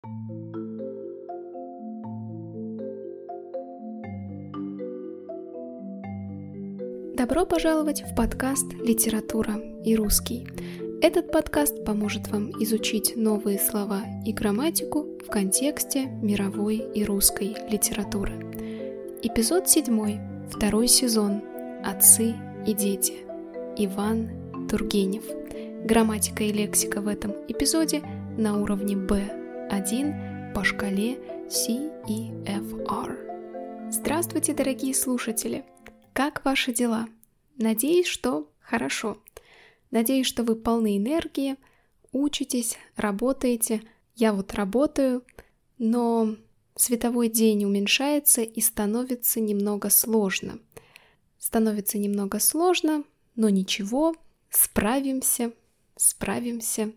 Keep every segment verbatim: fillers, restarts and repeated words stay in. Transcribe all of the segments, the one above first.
Добро пожаловать в подкаст «Литература и русский». Этот подкаст поможет вам изучить новые слова и грамматику в контексте мировой и русской литературы. Эпизод седьмой, второй сезон «Отцы и дети». Иван Тургенев. Грамматика и лексика в этом эпизоде на уровне би один по шкале си и эф ар. Здравствуйте, дорогие слушатели! Как ваши дела? Надеюсь, что хорошо. Надеюсь, что вы полны энергии, учитесь, работаете. Я вот работаю, но световой день уменьшается и становится немного сложно. Становится немного сложно, но ничего, справимся, справимся.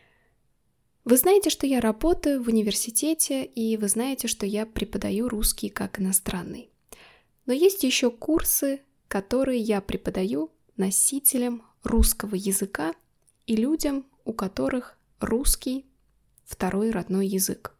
Вы знаете, что я работаю в университете, и вы знаете, что я преподаю русский как иностранный. Но есть еще курсы, которые я преподаю носителям русского языка и людям, у которых русский второй родной язык.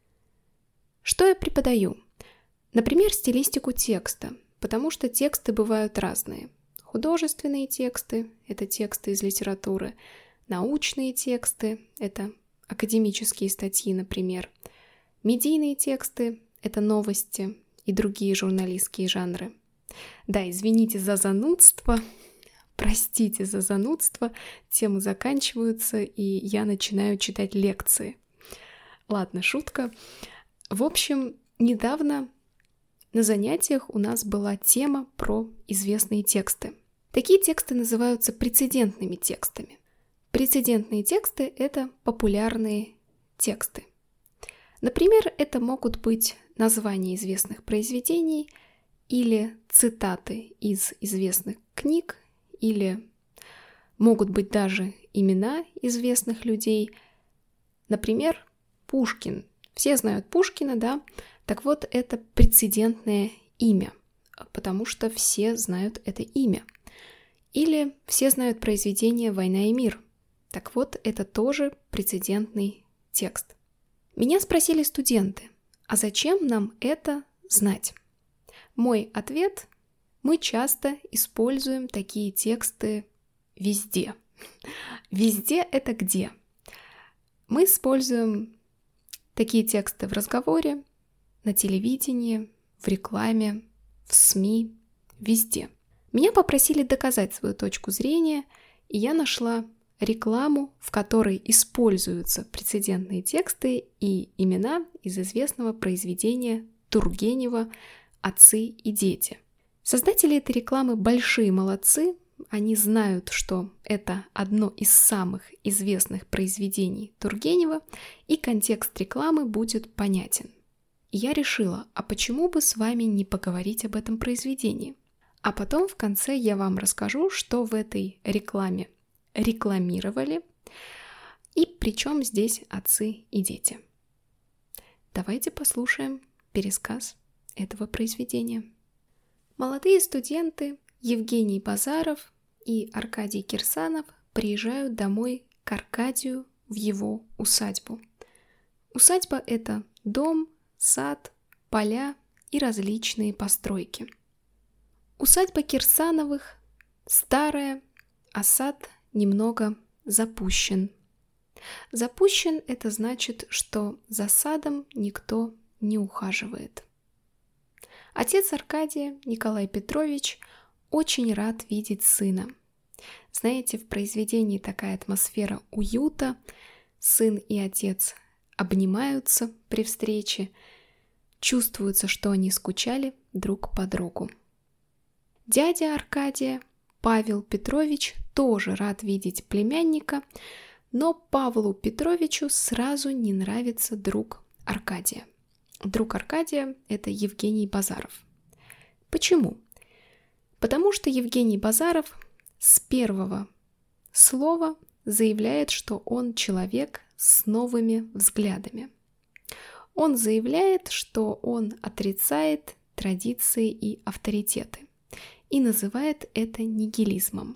Что я преподаю? Например, стилистику текста, потому что тексты бывают разные. Художественные тексты – это тексты из литературы, научные тексты – это академические статьи, например, медийные тексты – это новости и другие журналистские жанры. Да, извините за занудство, простите за занудство, темы заканчиваются, и я начинаю читать лекции. Ладно, шутка. В общем, недавно на занятиях у нас была тема про известные тексты. Такие тексты называются прецедентными текстами. Прецедентные тексты — это популярные тексты. Например, это могут быть названия известных произведений или цитаты из известных книг, или могут быть даже имена известных людей. Например, Пушкин. Все знают Пушкина, да? Так вот, это прецедентное имя, потому что все знают это имя. Или все знают произведение «Война и мир». Так вот, это тоже прецедентный текст. Меня спросили студенты, а зачем нам это знать? Мой ответ – мы часто используем такие тексты везде. Везде – это где? Мы используем такие тексты в разговоре, на телевидении, в рекламе, в СМИ, везде. Меня попросили доказать свою точку зрения, и я нашла рекламу, в которой используются прецедентные тексты и имена из известного произведения Тургенева «Отцы и дети». Создатели этой рекламы большие молодцы, они знают, что это одно из самых известных произведений Тургенева, и контекст рекламы будет понятен. И я решила, а почему бы с вами не поговорить об этом произведении? А потом в конце я вам расскажу, что в этой рекламе рекламировали, и причем здесь отцы и дети. Давайте послушаем пересказ этого произведения. Молодые студенты Евгений Базаров и Аркадий Кирсанов приезжают домой к Аркадию в его усадьбу. Усадьба – это дом, сад, поля и различные постройки. Усадьба Кирсановых старая, а сад немного запущен. Запущен – это значит, что за садом никто не ухаживает. Отец Аркадия, Николай Петрович, очень рад видеть сына. Знаете, в произведении такая атмосфера уюта. Сын и отец обнимаются при встрече, чувствуется, что они скучали друг по другу. Дядя Аркадия, Павел Петрович, тоже рад видеть племянника, но Павлу Петровичу сразу не нравится друг Аркадия. Друг Аркадия – это Евгений Базаров. Почему? Потому что Евгений Базаров с первого слова заявляет, что он человек с новыми взглядами. Он заявляет, что он отрицает традиции и авторитеты и называет это нигилизмом.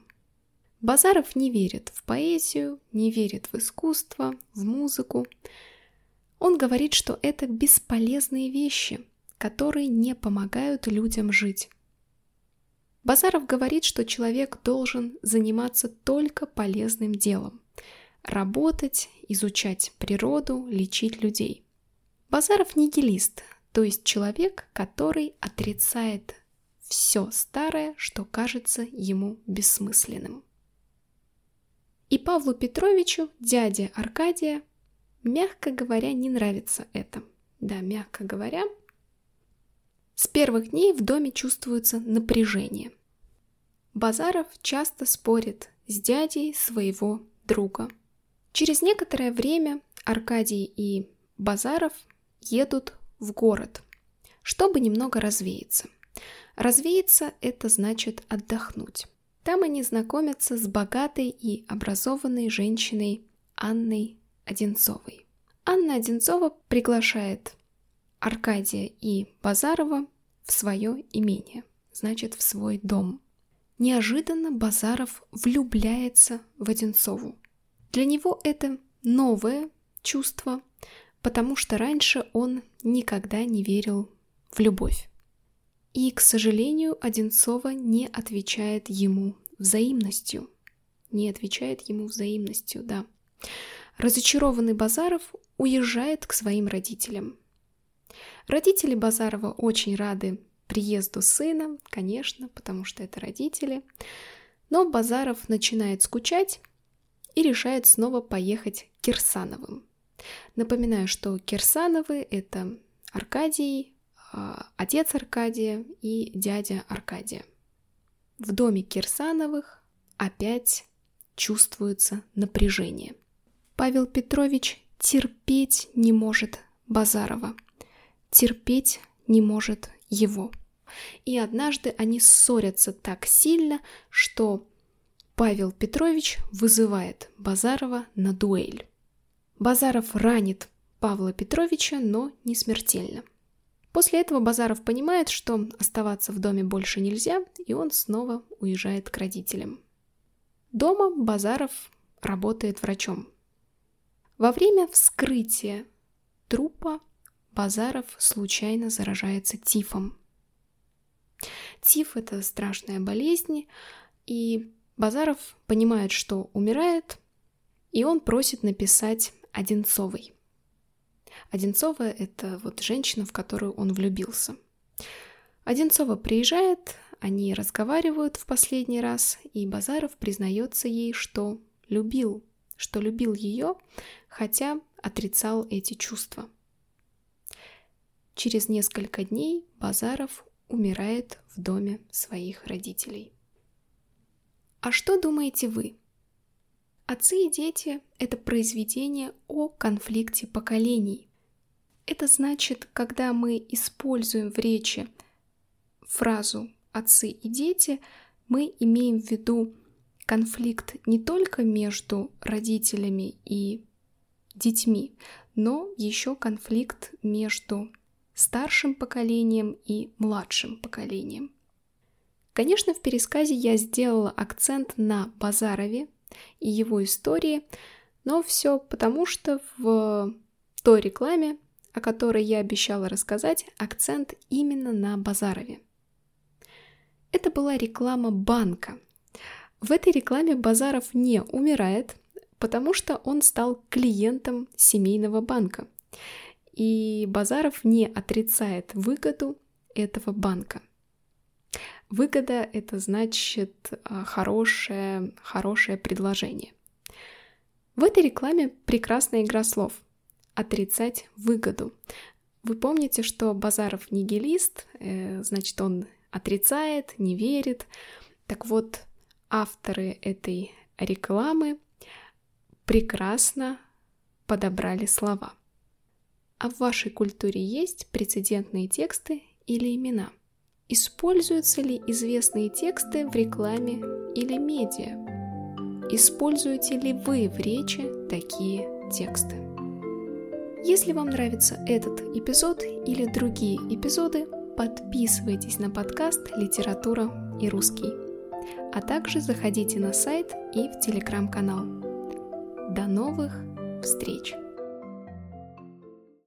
Базаров не верит в поэзию, не верит в искусство, в музыку. Он говорит, что это бесполезные вещи, которые не помогают людям жить. Базаров говорит, что человек должен заниматься только полезным делом – работать, изучать природу, лечить людей. Базаров нигилист, то есть человек, который отрицает все старое, что кажется ему бессмысленным. И Павлу Петровичу, дяде Аркадия, мягко говоря, не нравится это. Да, мягко говоря, с первых дней в доме чувствуется напряжение. Базаров часто спорит с дядей своего друга. Через некоторое время Аркадий и Базаров едут в город, чтобы немного развеяться. Развеяться – это значит отдохнуть. Там они знакомятся с богатой и образованной женщиной Анной Одинцовой. Анна Одинцова приглашает Аркадия и Базарова в свое имение, значит, в свой дом. Неожиданно Базаров влюбляется в Одинцову. Для него это новое чувство, потому что раньше он никогда не верил в любовь. И, к сожалению, Одинцова не отвечает ему взаимностью. Не отвечает ему взаимностью, да. Разочарованный Базаров уезжает к своим родителям. Родители Базарова очень рады приезду сына, конечно, потому что это родители. Но Базаров начинает скучать и решает снова поехать к Кирсановым. Напоминаю, что Кирсановы – это Аркадий, отец Аркадия и дядя Аркадия. В доме Кирсановых опять чувствуется напряжение. Павел Петрович терпеть не может Базарова, терпеть не может его. И однажды они ссорятся так сильно, что Павел Петрович вызывает Базарова на дуэль. Базаров ранит Павла Петровича, но не смертельно. После этого Базаров понимает, что оставаться в доме больше нельзя, и он снова уезжает к родителям. Дома Базаров работает врачом. Во время вскрытия трупа Базаров случайно заражается тифом. Тиф – это страшная болезнь, и Базаров понимает, что умирает, и он просит написать Одинцовой. Одинцова – это вот женщина, в которую он влюбился. Одинцова приезжает, они разговаривают в последний раз, и Базаров признается ей, что любил, что любил ее, хотя отрицал эти чувства. Через несколько дней Базаров умирает в доме своих родителей. А что думаете вы? «Отцы и дети» — это произведение о конфликте поколений. Это значит, когда мы используем в речи фразу «отцы и дети», мы имеем в виду конфликт не только между родителями и детьми, но еще конфликт между старшим поколением и младшим поколением. Конечно, в пересказе я сделала акцент на Базарове и его истории, но все потому, что в той рекламе, о которой я обещала рассказать, акцент именно на Базарове. Это была реклама банка. В этой рекламе Базаров не умирает, потому что он стал клиентом семейного банка. И Базаров не отрицает выгоду этого банка. Выгода – это значит хорошее, хорошее предложение. В этой рекламе прекрасная игра слов – отрицать выгоду. Вы помните, что Базаров нигилист, э, значит, он отрицает, не верит. Так вот, авторы этой рекламы прекрасно подобрали слова. А в вашей культуре есть прецедентные тексты или имена? Используются ли известные тексты в рекламе или медиа? Используете ли вы в речи такие тексты? Если вам нравится этот эпизод или другие эпизоды, подписывайтесь на подкаст «Литература и русский», а также заходите на сайт и в телеграм-канал. До новых встреч!